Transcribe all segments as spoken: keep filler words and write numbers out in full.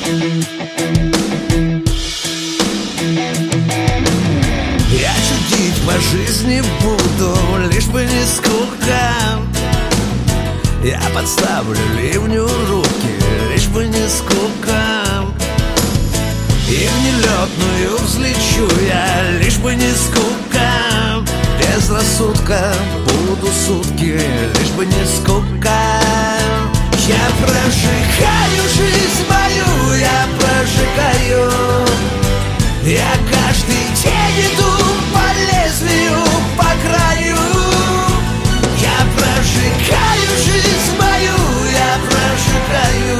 Я чудить по жизни буду, лишь бы не скука. Я подставлю ливню руки, лишь бы не скука. И в нелетную взлечу я, лишь бы не скука. Без рассудка буду сутки, лишь бы не скука. Я прожигаю жизнь мою, я прожигаю. Я каждый день иду по лезвию, по краю. Я прожигаю жизнь мою, я прожигаю.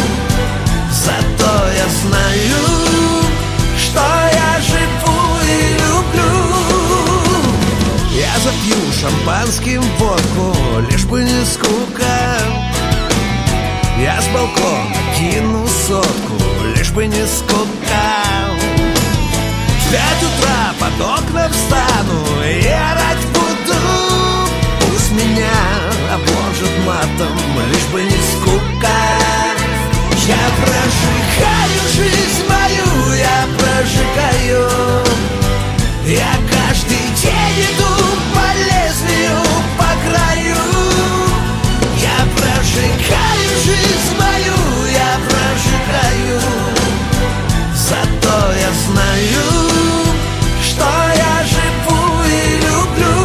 Зато я знаю, что я живу и люблю. Я запью шампанским водку, лишь бы не скука. Я с балкона кину сотку, лишь бы не скука. В пять утра под окна встану и орать буду. Пусть меня обложат матом, лишь бы не скука. Я прожигаю жизнь мою, я прожигаю. Я каждый день иду по лезвию, по краю. Я прожигаю жизнь мою, я прожигаю. Зато я знаю, что я живу и люблю.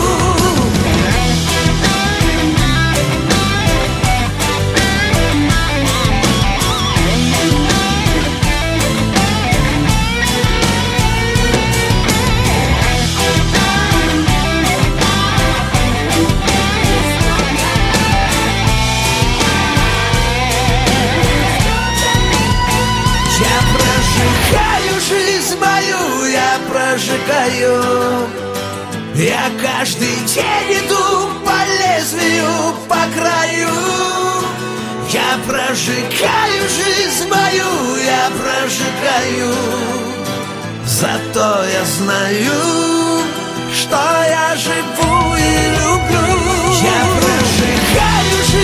Прожигаю жизнь мою, я прожигаю. Я каждый день иду по лезвию, по краю. Я прожигаю жизнь мою, я прожигаю. Зато я знаю, что я живу и люблю. Я прожигаю жизнь